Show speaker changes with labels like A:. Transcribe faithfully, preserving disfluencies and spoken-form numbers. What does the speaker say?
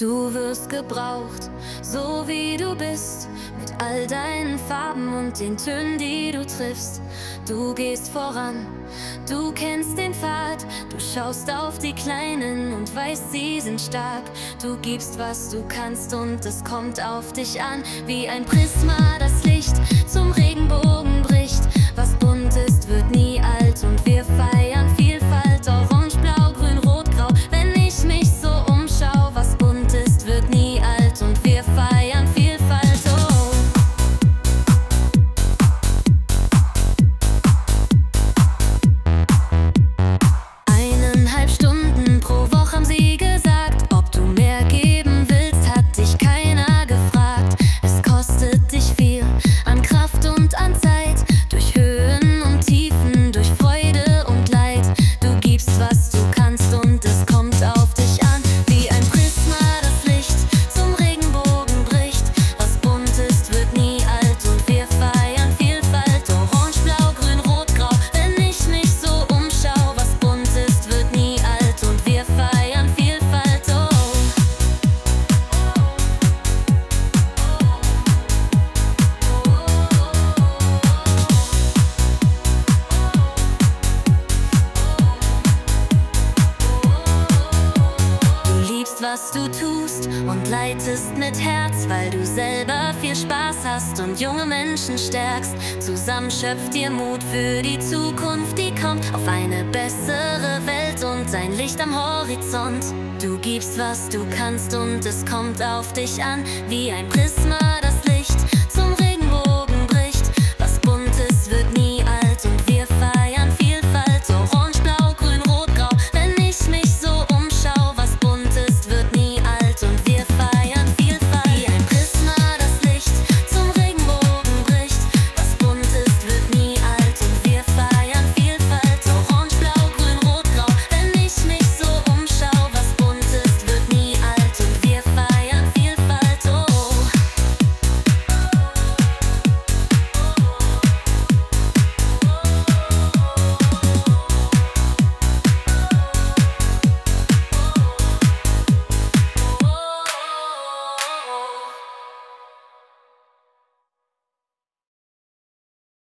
A: Du wirst gebraucht, so wie du bist, mit all deinen Farben und den Tönen, die du triffst. Du gehst voran, du kennst den Pfad, du schaust auf die Kleinen und weißt, sie sind stark. Du gibst, was du kannst und es kommt auf dich an, wie ein Prisma, das Licht zum Regenbogen bricht. Was bunt ist, wird nie alt und wir feiern Vielfalt, orange, blau, grün, rot, grau. Wenn ich mich so umschau, was bunt ist, wird nie alt und wir feiern Vielfalt, oh. Eineinhalb Stunden pro Woche haben sie gesagt, ob du mehr geben willst, hat dich keiner gefragt. Es kostet dich viel an Kraft und an Zeit, durch Höhen und Tiefen, durch Freude und Leid. Du gibst, was du kannst und es kommt auf dich an, wie ein Prisma, das Licht zum Regenbogen bricht. Was bunt ist, wird nie alt und wir feiern Vielfalt, orange, blau, grün, rot, grau. Wenn ich mich so umschau, was bunt ist, wird nie alt und wir feiern Vielfalt, oh. Du liebst, was du tust und leitest mit Herz, weil du selber viel Spaß hast und junge Menschen stärkst. Zusammen schöpft ihr Mut für die Zukunft, die kommt, auf eine bessere Welt und ein Licht am Horizont. Du gibst, was du kannst und es kommt auf dich an, wie ein Prisma, das